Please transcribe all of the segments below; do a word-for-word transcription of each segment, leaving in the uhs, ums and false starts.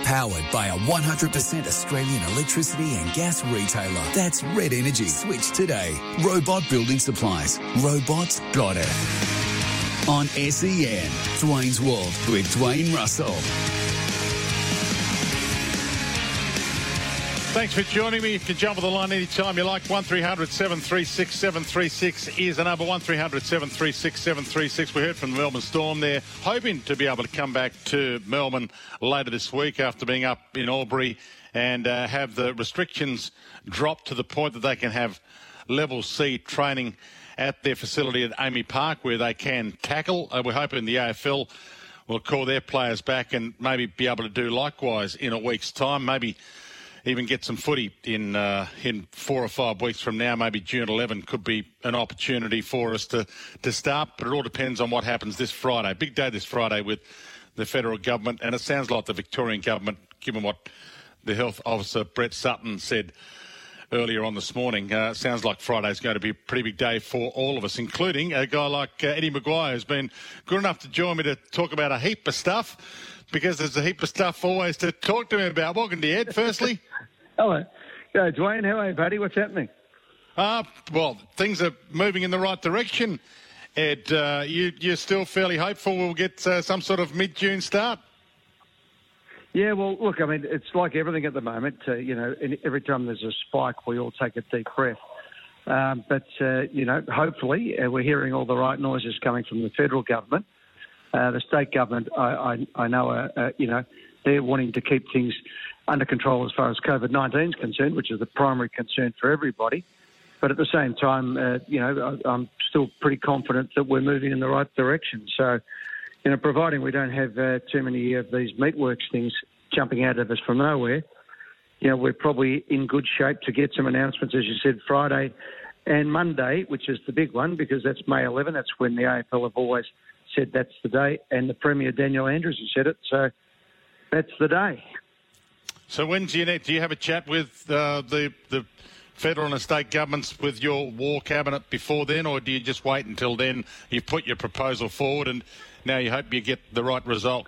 Powered by a one hundred percent Australian electricity and gas retailer. That's Red Energy. Switch today. Robot Building Supplies. robots got it. On S E N, Dwayne's World with Dwayne Russell. Thanks for joining me. You can jump on the line anytime you like. one three hundred seven three six seven three six is the number. one three hundred seven three six seven three six. We heard from the Melbourne Storm. They're hoping to be able to come back to Melbourne later this week after being up in Albury and uh, have the restrictions dropped to the point that they can have level C training at their facility at Amy Park where they can tackle. Uh, we're hoping the A F L will call their players back and maybe be able to do likewise in a week's time. Maybe even get some footy in uh, in four or five weeks from now. Maybe June eleventh could be an opportunity for us to, to start, but it all depends on what happens this Friday. Big day this Friday with the federal government, and it sounds like the Victorian government, given what the health officer Brett Sutton said earlier on this morning, uh, sounds like Friday's going to be a pretty big day for all of us, including a guy like uh, Eddie Maguire, who's been good enough to join me to talk about a heap of stuff, because there's a heap of stuff always to talk to me about. Welcome to Ed, firstly. Hello. Hello, Dwayne. How are you, buddy? What's happening? Uh, well, things are moving in the right direction, Ed. Uh, you, you're still fairly hopeful we'll get uh, some sort of mid-June start? Yeah, well, look, I mean, it's like everything at the moment. Uh, you know, every time there's a spike, we all take a deep breath. Um, but, uh, you know, hopefully uh, we're hearing all the right noises coming from the federal government. Uh, the state government, I, I, I know, uh, uh, you know, they're wanting to keep things under control as far as COVID nineteen is concerned, which is the primary concern for everybody. But at the same time, uh, you know, I, I'm still pretty confident that we're moving in the right direction. So, you know, providing we don't have uh, too many of these meatworks things jumping out of us from nowhere, you know, we're probably in good shape to get some announcements, as you said, Friday and Monday, which is the big one, because that's May eleventh. That's when the A F L have always said that's the day, and the Premier, Daniel Andrews, has said it, so that's the day. So when do you, need, do you have a chat with uh, the, the federal and state governments with your war cabinet before then, or do you just wait until then, you put your proposal forward and now you hope you get the right result?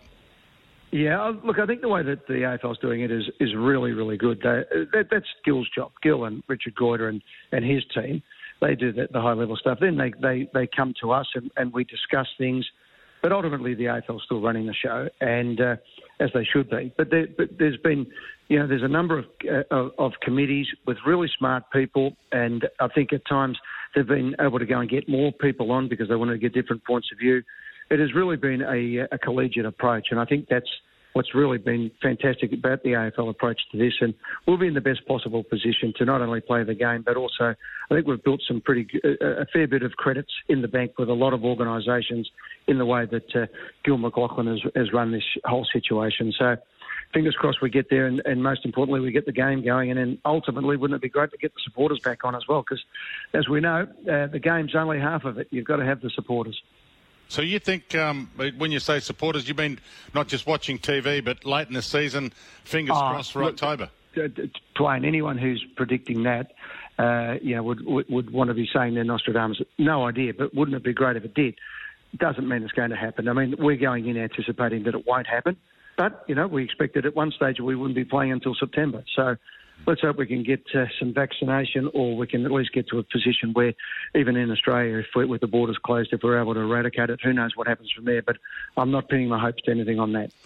Yeah, look, I think the way that the A F L is doing it is, is really, really good. They, that, that's Gill's job. Gill and Richard Goyder and, and his team, they do the, the high-level stuff. Then they, they, they come to us and, and we discuss things. But ultimately, the A F L is still running the show, and uh, as they should be. But, there, but there's been, you know, there's a number of, uh, of of committees with really smart people, and I think at times they've been able to go and get more people on because they wanted to get different points of view. It has really been a, a collegiate approach, and I think that's what's really been fantastic about the A F L approach to this, and we'll be in the best possible position to not only play the game, but also I think we've built some pretty a fair bit of credits in the bank with a lot of organisations in the way that uh, Gil McLachlan has, has run this whole situation. So fingers crossed we get there, and, and most importantly we get the game going, and then ultimately wouldn't it be great to get the supporters back on as well, because as we know, uh, the game's only half of it. You've got to have the supporters. So you think, um, when you say supporters, you mean not just watching T V, but late in the season, fingers oh, crossed for look, October? Dwayne, anyone who's predicting that, uh, you know, would, would would want to be saying they're Nostradamus. No idea, but wouldn't it be great if it did? Doesn't mean it's going to happen. I mean, we're going in anticipating that it won't happen, but, you know, we expected at one stage we wouldn't be playing until September. So let's hope we can get uh, some vaccination, or we can at least get to a position where, even in Australia, if we, with the borders closed, if we're able to eradicate it, who knows what happens from there. But I'm not pinning my hopes to anything on that.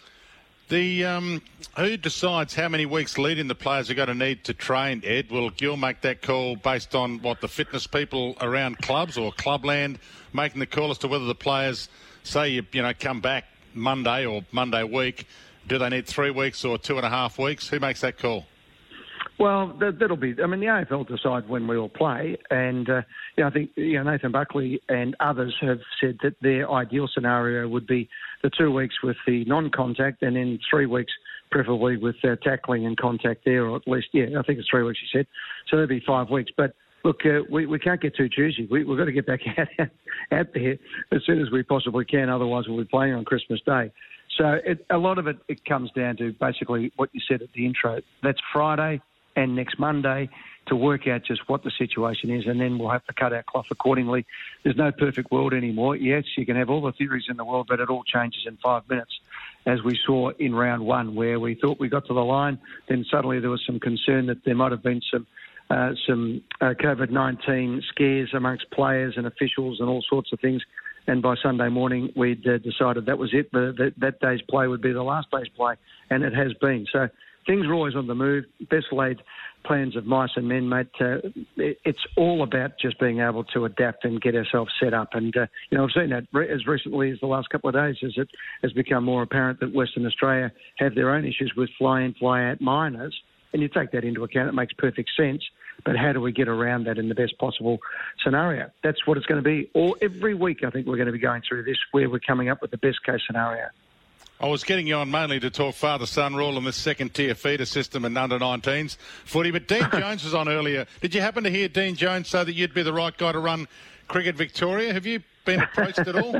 The um, who decides how many weeks lead-in the players are going to need to train, Ed? Will Gil make that call based on what the fitness people around clubs or clubland making the call as to whether the players, say, you, you know, come back Monday or Monday week, do they need three weeks or two and a half weeks? Who makes that call? Well, that, that'll be. I mean, the A F L decide when we all play, and uh, you know, I think you know Nathan Buckley and others have said that their ideal scenario would be the two weeks with the non-contact, and then three weeks, preferably with uh, tackling and contact there, or at least, yeah, I think it's three weeks. He said, so that'd be five weeks. But look, uh, we we can't get too choosy. We, we've got to get back out, out there as soon as we possibly can. Otherwise, we'll be playing on Christmas Day. So it, a lot of it, it comes down to basically what you said at the intro. That's Friday and next Monday to work out just what the situation is, and then we'll have to cut our cloth accordingly. There's no perfect world anymore. Yes, you can have all the theories in the world, but it all changes in five minutes. as we saw in round one, where we thought we got to the line, then suddenly there was some concern that there might have been some uh, some uh, COVID nineteen scares amongst players and officials and all sorts of things. And by Sunday morning, we'd uh, decided that was it. The, that, that day's play would be the last day's play, and it has been. So things are always on the move. Best laid plans of mice and men, mate. Uh, it, it's all about just being able to adapt and get ourselves set up. And, uh, you know, I've seen that re- as recently as the last couple of days as it has become more apparent that Western Australia have their own issues with fly-in, fly-out minors. And you take that into account, it makes perfect sense. But how do we get around that in the best possible scenario? That's what it's going to be. All every week, I think we're going to be going through this, where we're coming up with the best case scenario. I was getting you on mainly to talk father-son rule and this second-tier feeder system in under nineteens footy, but Dean Jones was on earlier. Did you happen to hear Dean Jones say that you'd be the right guy to run Cricket Victoria? Have you been approached at all?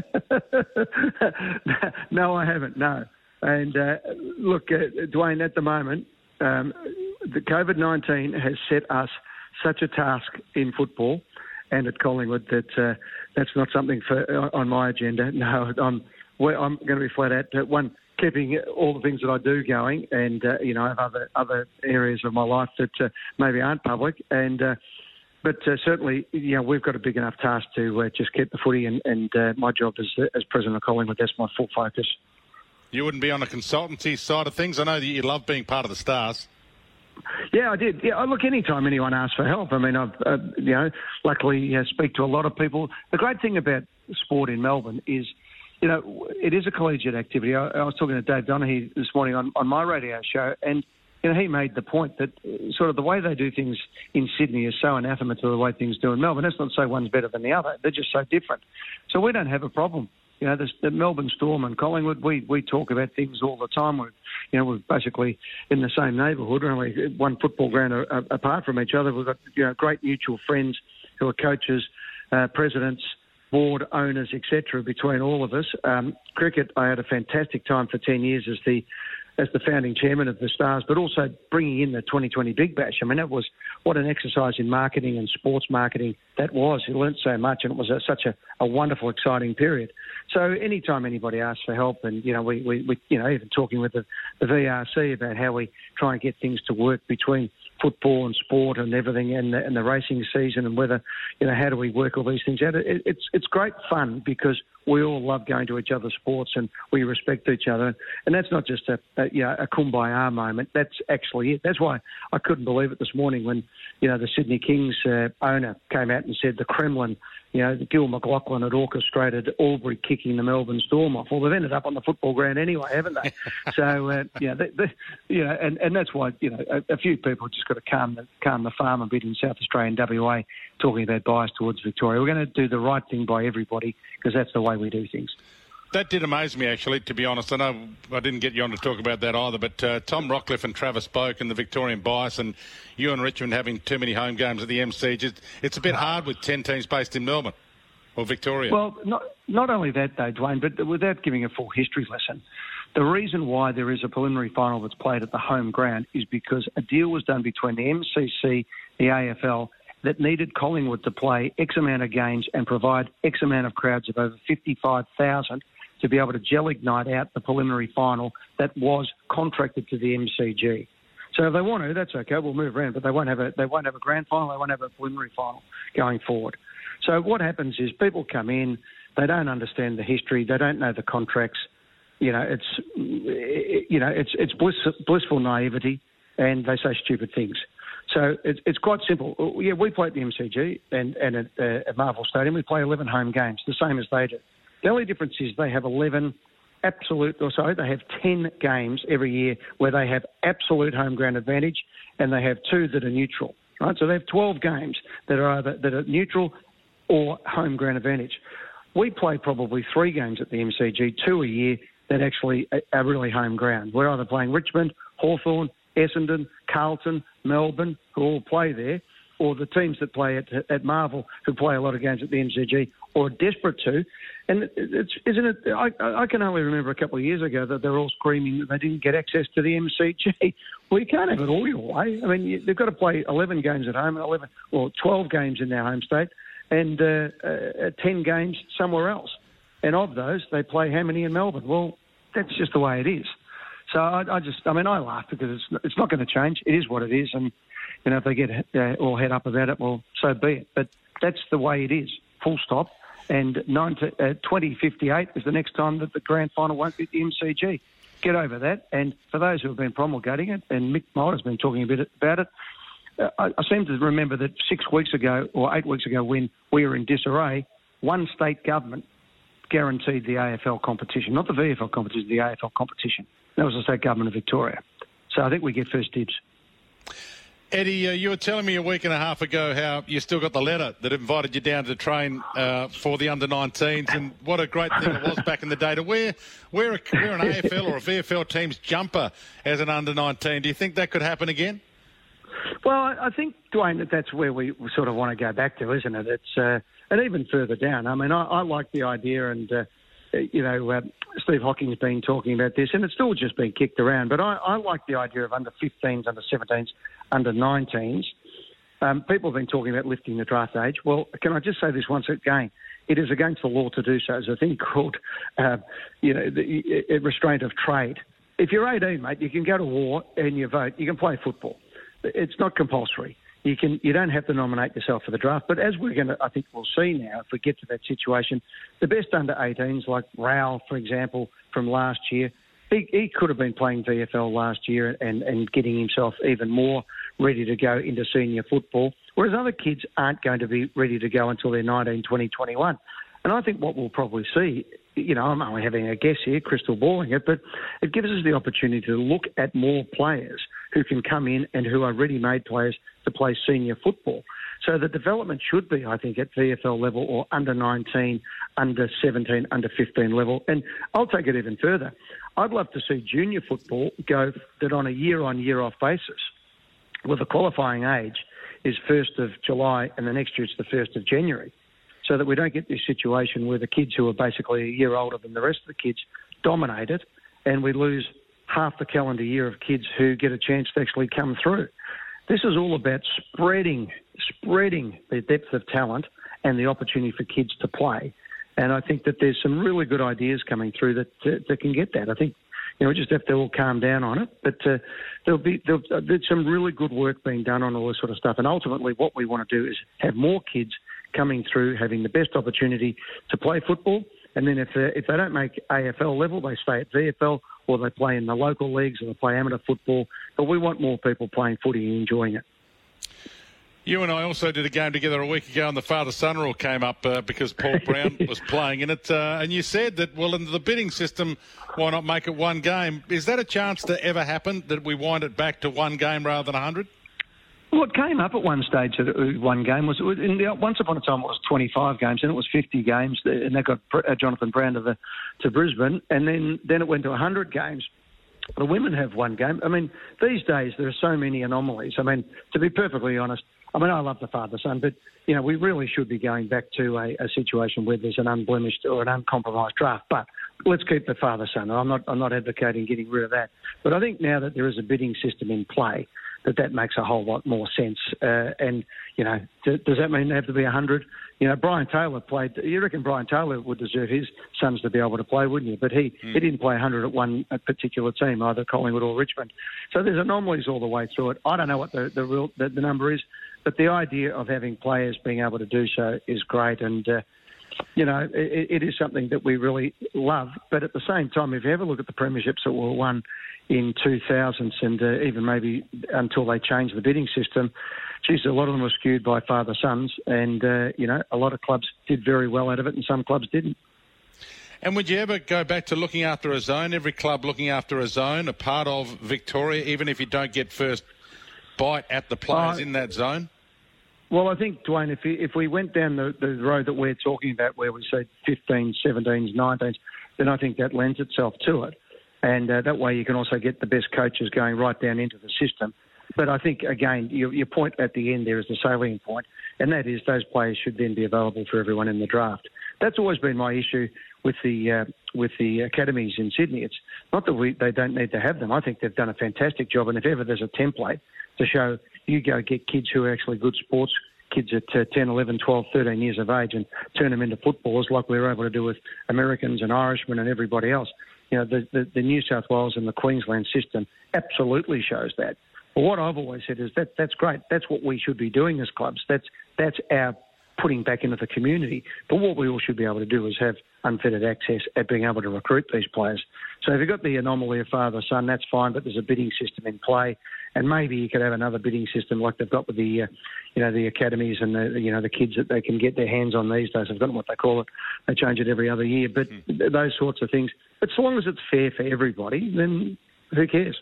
No, I haven't, no. And uh, look, uh, Dwayne, at the moment, um, the COVID nineteen has set us such a task in football and at Collingwood that uh, that's not something for uh, on my agenda. No, I'm well, I'm going to be flat out. Uh, one, keeping all the things that I do going, and uh, you know, I have other other areas of my life that uh, maybe aren't public, and uh, but uh, certainly, you know, we've got a big enough task to uh, just keep the footy, and, and uh, my job as as president of Collingwood, that's my full focus. You wouldn't be on the consultancy side of things. I know that you love being part of the Stars. Yeah, I did. Yeah, look, anytime anyone asks for help, I mean, I've, uh, you know, luckily uh, speak to a lot of people. The great thing about sport in Melbourne is, you know, it is a collegiate activity. I, I was talking to Dave Donaghy this morning on, on my radio show, and, you know, he made the point that uh, sort of the way they do things in Sydney is so anathema to the way things do in Melbourne. That's not to say one's better than the other. They're just so different. So we don't have a problem. You know, the, the Melbourne Storm and Collingwood, we, we talk about things all the time. We're, you know, we're basically in the same neighbourhood, we're only one football ground a, a, apart from each other. We've got, you know, great mutual friends who are coaches, uh, presidents, board owners, et cetera, between all of us. Um, cricket, I had a fantastic time for ten years as the as the founding chairman of the Stars, but also bringing in the twenty twenty Big Bash. I mean, that was what an exercise in marketing and sports marketing that was. You learnt so much, and it was a, such a, a wonderful, exciting period. So anytime anybody asks for help, and, you know, we, we, we you know, even talking with the, the V R C about how we try and get things to work between football and sport and everything, and the, and the racing season, and whether, you know, how do we work all these things out. It, it's it's great fun because we all love going to each other's sports and we respect each other. And that's not just a, a you know, a kumbaya moment. That's actually it. That's why I couldn't believe it this morning when, you know, the Sydney Kings uh, owner came out and said the Kremlin, you know, Gil McLachlan had orchestrated Albury kicking the Melbourne Storm off. Well, they've ended up on the football ground anyway, haven't they? so, uh, you know, they, they, you know, and, and that's why, you know, a, a few people just got to calm the, calm the farm a bit in South Australia and W A, talking about bias towards Victoria. We're going to do the right thing by everybody because that's the way we do things. That did amaze me, actually, to be honest. I know I didn't get you on to talk about that either, but uh, Tom Rockcliffe and Travis Boak and the Victorian bias, and you and Richmond having too many home games at the M C, just, it's a bit hard with ten teams based in Melbourne or Victoria. Well, not, not only that, though, Dwayne, but without giving a full history lesson, the reason why there is a preliminary final that's played at the home ground is because a deal was done between the M C C, the A F L, that needed Collingwood to play X amount of games and provide X amount of crowds of over fifty-five thousand to be able to gel ignite out the preliminary final that was contracted to the M C G. So if they want to, that's okay. We'll move around, but they won't have a they won't have a grand final. They won't have a preliminary final going forward. So what happens is people come in, they don't understand the history, they don't know the contracts. You know, it's you know it's it's bliss, blissful naivety, and they say stupid things. So it's it's quite simple. Yeah, we play at the M C G and and at, uh, at Marvel Stadium. We play eleven home games, the same as they do. The only difference is they have eleven absolute, or sorry, they have ten games every year where they have absolute home ground advantage, and they have two that are neutral. Right, so they have twelve games that are either that are neutral or home ground advantage. We play probably three games at the M C G, two a year that actually are really home ground. We're either playing Richmond, Hawthorn, Essendon, Carlton, Melbourne, who all play there, or the teams that play at, at Marvel, who play a lot of games at the M C G, or are desperate to. And it's, isn't it? I, I can only remember a couple of years ago that they're all screaming that they didn't get access to the M C G. Well, you can't have it all your way. I mean, you, they've got to play eleven games at home, and eleven or twelve games in their home state, and uh, uh, ten games somewhere else. And of those, they play how many in Melbourne? Well, that's just the way it is. So I, I just, I mean, I laugh because it's it's not going to change. It is what it is, and you know, if they get uh, all head up about it, well, so be it. But that's the way it is. Full stop. And nineteen, uh, twenty fifty-eight is the next time that the grand final won't be at the M C G. Get over that. And for those who have been promulgating it, and Mick Might has been talking a bit about it, uh, I, I seem to remember that six weeks ago or eight weeks ago when we were in disarray, one state government guaranteed the A F L competition, not the V F L competition, the A F L competition. That was the state government of Victoria. So I think we get first dibs. Eddie, uh, you were telling me a week and a half ago how you still got the letter that invited you down to train uh, for the under nineteens, and what a great thing it was back in the day to wear, wear, a, wear an A F L or a V F L team's jumper as an under nineteen. Do you think that could happen again? Well, I think, Dwayne, that that's where we sort of want to go back to, isn't it? It's uh, and even further down. I mean, I, I like the idea, and uh, you know, uh, Steve Hocking's been talking about this, and it's still just been kicked around. But I, I like the idea of under fifteens, under seventeens, under nineteens. Um, people have been talking about lifting the draft age. Well, can I just say this once again? It is against the law to do so. There's a thing called, uh, you know, the uh, restraint of trade. If you're eighteen, mate, you can go to war and you vote. You can play football. It's not compulsory. You can. You don't have to nominate yourself for the draft. But as we're going to, I think we'll see now, if we get to that situation, the best under eighteens, like Rowell, for example, from last year, he, he could have been playing V F L last year and, and getting himself even more ready to go into senior football, whereas other kids aren't going to be ready to go until they're nineteen, twenty, twenty-one. And I think what we'll probably see, you know, I'm only having a guess here, crystal balling it, but it gives us the opportunity to look at more players who can come in and who are ready-made players to play senior football. So the development should be, I think, at V F L level or under nineteen, under seventeen, under fifteen level. And I'll take it even further. I'd love to see junior football go that on a year-on, year-off basis, where the qualifying age is first of July and the next year it's the first of January, so that we don't get this situation where the kids who are basically a year older than the rest of the kids dominate it, and we lose half the calendar year of kids who get a chance to actually come through. This is all about spreading, spreading the depth of talent and the opportunity for kids to play. And I think that there's some really good ideas coming through that uh, that can get that. I think, you know, we just have to all calm down on it. But uh, there'll be there'll, uh, there's some really good work being done on all this sort of stuff. And ultimately what we want to do is have more kids coming through, having the best opportunity to play football. And then if they, if they don't make A F L level, they stay at V F L or they play in the local leagues or they play amateur football. But we want more people playing footy and enjoying it. You and I also did a game together a week ago, and the father-son rule came up uh, because Paul Brown was playing in it. Uh, and you said that, well, in the bidding system, why not make it one game? Is that a chance to ever happen, that we wind it back to one game rather than one hundred? Well, it came up at one stage at one game. Was in the, once upon a time it was twenty-five games, and it was fifty games, and that got Jonathan Brown to, the, to Brisbane, and then, then it went to one hundred games. The women have one game. I mean, these days there are so many anomalies. I mean, to be perfectly honest, I mean, I love the father-son, but, you know, we really should be going back to a, a situation where there's an unblemished or an uncompromised draft. But let's keep the father-son. I'm not, I'm not advocating getting rid of that. But I think now that there is a bidding system in play, that that makes a whole lot more sense. Uh, and, you know, d- does that mean they have to be one hundred? You know, Brian Taylor played... You reckon Brian Taylor would deserve his sons to be able to play, wouldn't you? But he, mm. he didn't play one hundred at one particular team, either Collingwood or Richmond. So there's anomalies all the way through it. I don't know what the the, real, the, the number is, but the idea of having players being able to do so is great. And, uh, you know, it, it is something that we really love. But at the same time, if you ever look at the premierships that were won in two thousands and uh, even maybe until they changed the bidding system, geez, a lot of them were skewed by father-sons, and, uh, you know, a lot of clubs did very well out of it and some clubs didn't. And would you ever go back to looking after a zone, every club looking after a zone, a part of Victoria, even if you don't get first bite at the players uh, in that zone? Well, I think, Dwayne, if, we, if we went down the, the road that we're talking about where we say fifteens, seventeens, nineteens, then I think that lends itself to it. And uh, that way you can also get the best coaches going right down into the system. But I think, again, your, your point at the end there is the salient point, and that is those players should then be available for everyone in the draft. That's always been my issue with the uh, with the academies in Sydney. It's not that we, they don't need to have them. I think they've done a fantastic job, and if ever there's a template to show you go get kids who are actually good sports kids at uh, ten, eleven, twelve, thirteen years of age and turn them into footballers like we were able to do with Americans and Irishmen and everybody else. you know, the, the, the New South Wales and the Queensland system absolutely shows that. But what I've always said is that that's great. That's what we should be doing as clubs. That's that's our putting back into the community. But what we all should be able to do is have unfettered access at being able to recruit these players. So if you've got the anomaly of father-son, that's fine, but there's a bidding system in play. And maybe you could have another bidding system like they've got with the, uh, you know, the academies and the, you know, the kids that they can get their hands on these days. I've forgotten what they call it. They change it every other year. But mm. those sorts of things. But so long as it's fair for everybody, then who cares?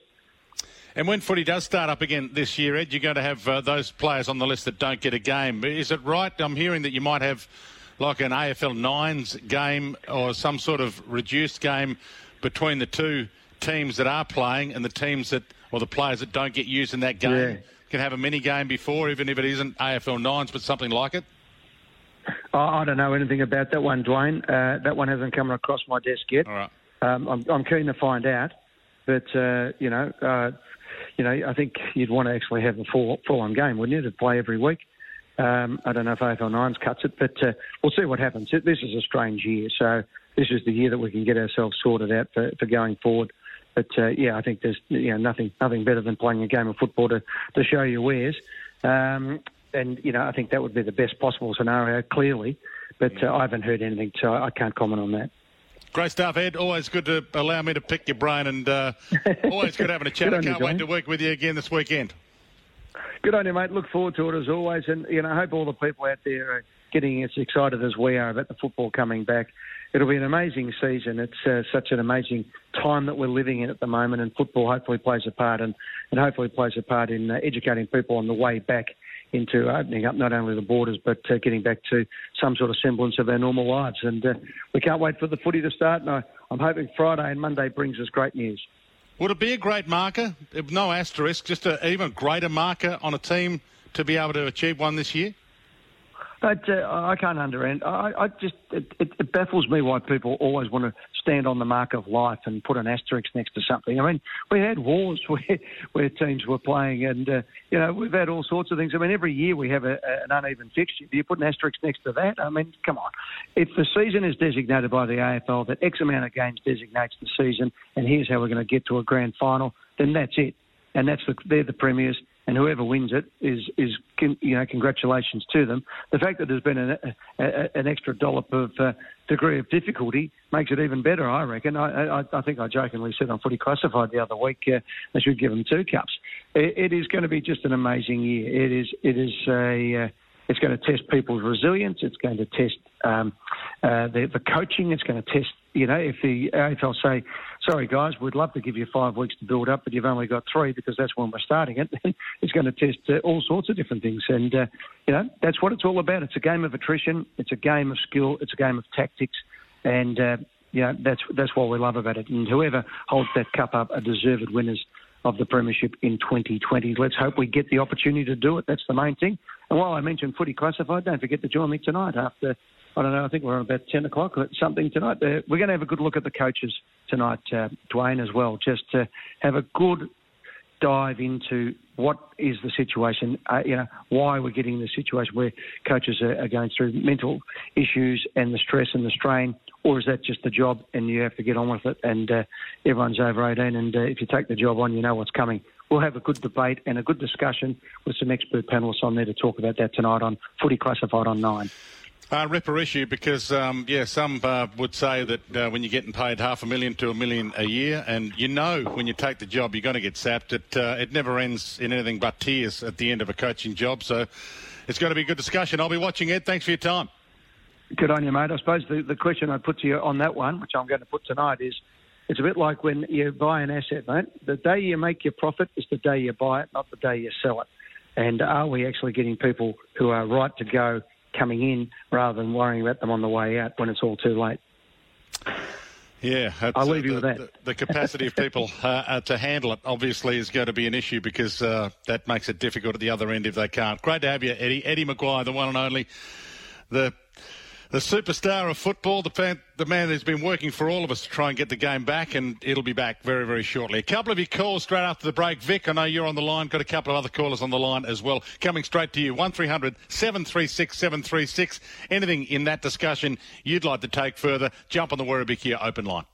And when footy does start up again this year, Ed, you're going to have uh, those players on the list that don't get a game. Is it right? I'm hearing that you might have like an A F L Nines game or some sort of reduced game between the two teams that are playing and the teams that, or the players that don't get used in that game. Yeah. Can have a mini game before, even if it isn't A F L Nines, but something like it. Oh, I don't know anything about that one, Dwayne. Uh, that one hasn't come across my desk yet. All right. Um, I'm, I'm keen to find out, but uh, you know. Uh, You know, I think you'd want to actually have a full, full-on game, wouldn't you, to play every week? Um, I don't know if A F L Nines cuts it, but uh, we'll see what happens. This is a strange year, so this is the year that we can get ourselves sorted out for, for going forward. But, uh, yeah, I think there's you know nothing nothing better than playing a game of football to, to show your wares. Um, and, you know, I think that would be the best possible scenario, clearly. But uh, I haven't heard anything, so I can't comment on that. Great stuff, Ed. Always good to allow me to pick your brain, and uh, always good having a chat. I can't you, wait to work with you again this weekend. Good on you, mate. Look forward to it as always, and you know, I hope all the people out there are getting as excited as we are about the football coming back. It'll be an amazing season. It's uh, such an amazing time that we're living in at the moment, and football hopefully plays a part, and, and hopefully plays a part in uh, educating people on the way back into opening up not only the borders but uh, getting back to some sort of semblance of our normal lives. And uh, we can't wait for the footy to start, and I, I'm hoping Friday and Monday brings us great news. Would it be a great marker, no asterisk, just an even greater marker on a team to be able to achieve one this year? But, uh, I can't understand. I, I just it, it, it baffles me why people always want to stand on the mark of life and put an asterisk next to something. I mean, we had wars where, where teams were playing, and uh, you know we've had all sorts of things. I mean, every year we have a, a, an uneven fixture. Do you put an asterisk next to that? I mean, come on. If the season is designated by the A F L that X amount of games designates the season, and here's how we're going to get to a grand final, then that's it. And that's the, they're the premiers. And whoever wins it is, is you know, congratulations to them. The fact that there's been an, a, an extra dollop of uh, degree of difficulty makes it even better, I reckon. I, I, I think I jokingly said on Footy Classified the other week, uh, they should give them two cups. It, it is going to be just an amazing year. It is, it is a... Uh, It's going to test people's resilience. It's going to test um, uh, the, the coaching. It's going to test, you know, if the A F L say, sorry, guys, we'd love to give you five weeks to build up, but you've only got three because that's when we're starting it. It's going to test uh, all sorts of different things. And, uh, you know, that's what it's all about. It's a game of attrition. It's a game of skill. It's a game of tactics. And, uh, you know, that's, that's what we love about it. And whoever holds that cup up are deserved winners of the Premiership in twenty twenty. Let's hope we get the opportunity to do it. That's the main thing. And while I mentioned Footy Classified, don't forget to join me tonight after, I don't know, I think we're on about ten o'clock or something tonight. Uh, we're going to have a good look at the coaches tonight, uh, Dwayne, as well, just to have a good dive into what is the situation, uh, you know, why we're getting in the situation where coaches are, are going through mental issues and the stress and the strain, or is that just the job and you have to get on with it, and uh, everyone's over eighteen, and uh, if you take the job on, you know what's coming. We'll have a good debate and a good discussion with some expert panellists on there to talk about that tonight on Footy Classified on nine. Uh, ripper issue because, um, yeah, some uh, would say that uh, when you're getting paid half a million to a million a year, and you know when you take the job you're going to get sapped, it, uh, it never ends in anything but tears at the end of a coaching job. So it's going to be a good discussion. I'll be watching, Ed. Thanks for your time. Good on you, mate. I suppose the, the question I'd put to you on that one, which I'm going to put tonight, is it's a bit like when you buy an asset, mate. The day you make your profit is the day you buy it, not the day you sell it. And are we actually getting people who are right to go coming in rather than worrying about them on the way out when it's all too late? Yeah, I'll leave you the, with that. The, the capacity of people uh, uh, to handle it obviously is going to be an issue because uh, that makes it difficult at the other end if they can't. Great to have you, Eddie. Eddie McGuire, the one and only, the the superstar of football, the, fan, the man who's been working for all of us to try and get the game back, and it'll be back very, very shortly. A couple of your calls straight after the break. Vic, I know you're on the line. Got a couple of other callers on the line as well. Coming straight to you, one three hundred seven three six seven three six. Anything in that discussion you'd like to take further, jump on the Werribee Kia open line.